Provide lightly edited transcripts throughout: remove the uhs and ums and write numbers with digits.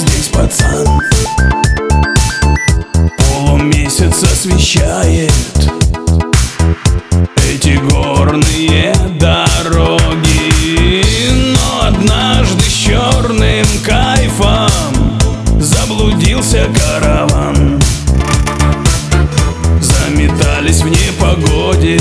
здесь пацан. Полумесяц освещает эти горные дороги, но однажды с черным кайфом заблудился караван. Заметались в непогоде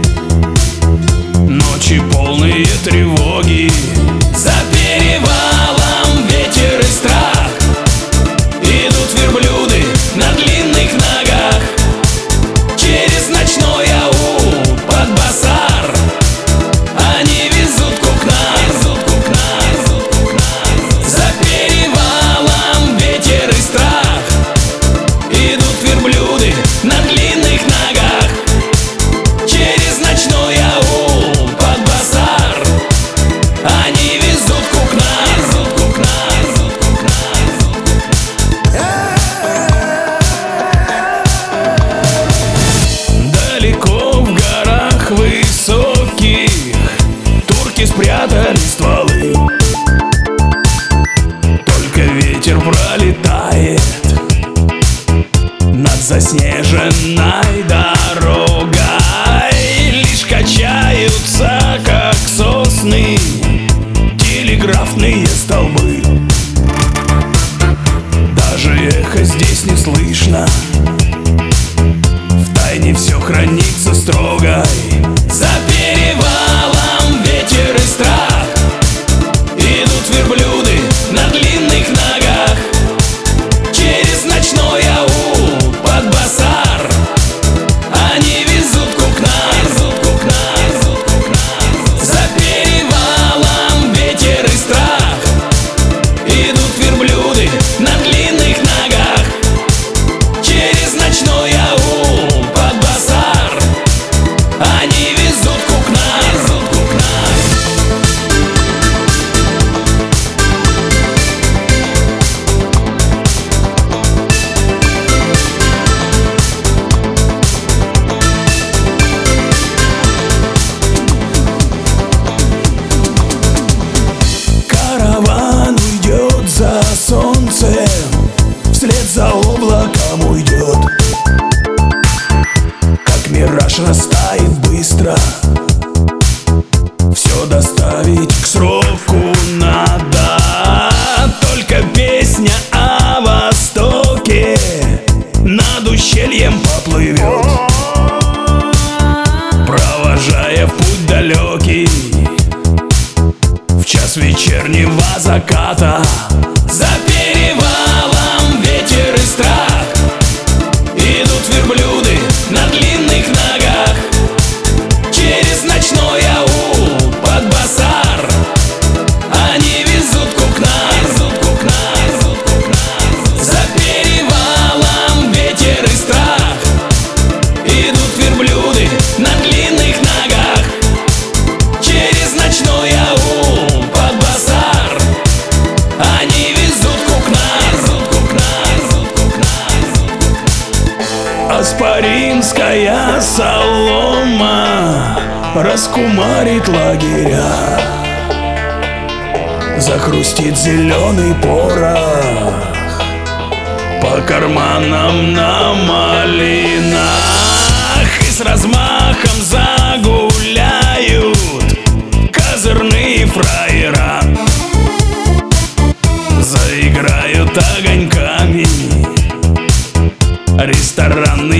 ночи, полные тревоги. За перевалом ветер и страх, идут верблюды на длинных ногах. Через ночной аул под базар они везут кукна. За перевалом ветер и страх, идут верблюды на длинных ногах. Через ночной аул под базар они везут кукна. Далеко в горах высоких турки спрятали стволы. Только ветер пролетает над заснеженной дорогой. Лишь качаются, как сосны, телеграфные столбы. Даже эхо здесь не слышно, втайне все хранится строго. За перевалом ветер и страх, идут верблюды на длинных ногах. Через ночной аул под базар они везут кукна. За перевалом ветер и страх, идут верблюды на длинных ногах. Через ночной аул под базар они везут кукна. Караван уйдет за солнцем, вслед за облаком уйдет. Как мираж растает быстро, все доставить к сроку надо. Только песня о Востоке над ущельем поплывет, провожая в путь далекий в час вечернего заката. За перевалом ветер и страх, идут верблюды на длинных ногах. Через ночной аул под базар они везут кукна. За перевалом ветер и страх, идут верблюды на длинных ногах. Через ночной аул под базар они везут кукна. Аспаринская солома раскумарит лагеря, захрустит зеленый порох по карманам на малинах. И с размахом загуляют козырные фраера, заиграют огоньками ресторанные